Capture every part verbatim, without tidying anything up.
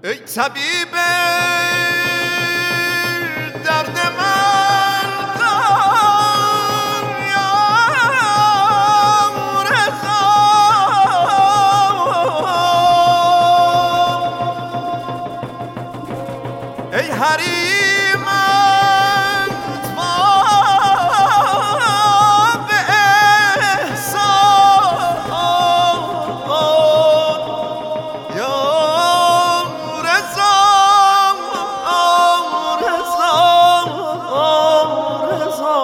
ای طبیب درد من دنیا رضا، ای حریم اتباب احسان یا رضا رضا رضا.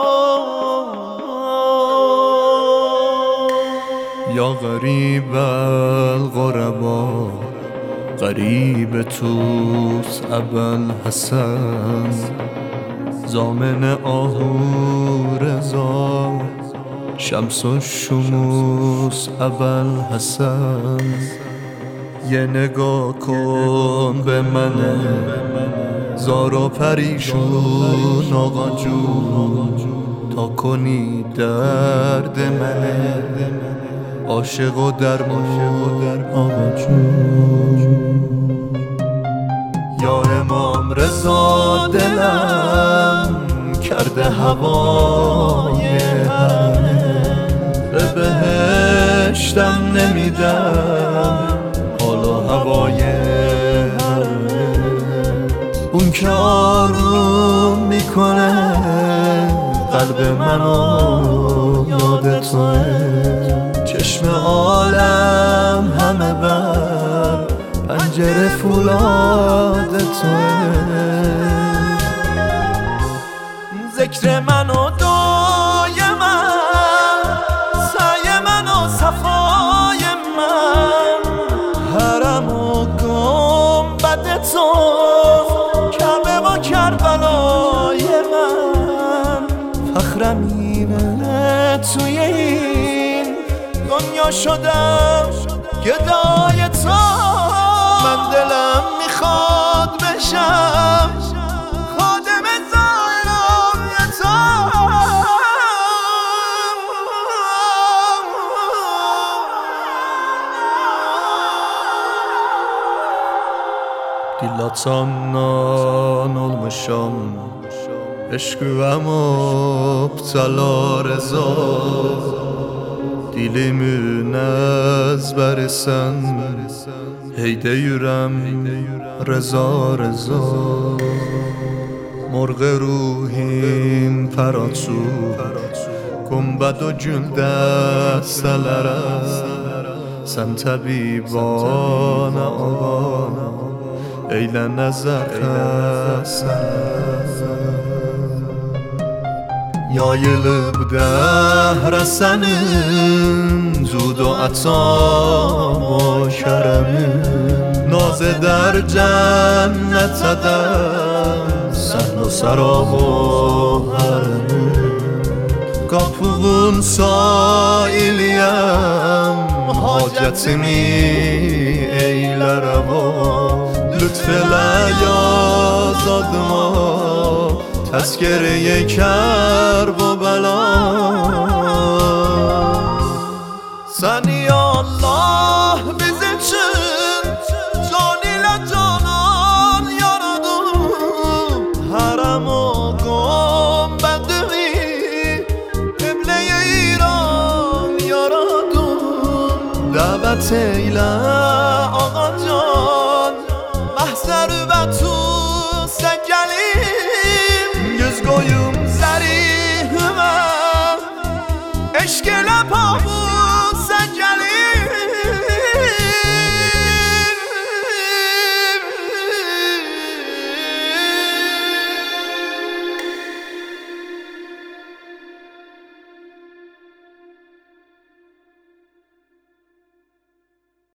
یا غریب الغربا غریب توس ابوالحسن، ضامن آهو رضا شمس الشموس ابوالحسن. یه نگاه کن به منه زار و پریشون آقا جون، تا کنی درد منه عاشق و درمون آقا جون. یا امام رضا دلم کرده هوای حرمه، به بهشتم نمیدم حالا هوای حرمه. اون که آروم میکنه قلب منو یاد توه، چشم عالم همه بر پنجره فولاد توه. ذکر من و دعای من، سعی من و صفای من، حرم و گنبد تو، کعبه و کربلای من. فخرم اینه توی این دنیا شدم گدای تو. من دلم میخواد بشم خادم زهرای تو. Dilatandan olmuşam eşkıvem obtala reza, dilimin ezbersen heyde yürem reza reza. مرغ روحیم پراتسو گنبد و گل دستلره، sen tabibane آقا eyle nazar yayılıp dehre senin zud و عطا و کرmin. نازه در جنت eder sen و سراب و حرmin. Kapığın sahiliyem hacetimi eyle reva, lütfeyle yaz adıma tezkere-i kerb و bela. Sen ya Allah biz için can ile canan yaradın, harem o gumbedimi kıble-i İran yaradın. Davet eyle ağa can mahzer ve tuse gelim, göz koyum zerihime eşk ile pamuk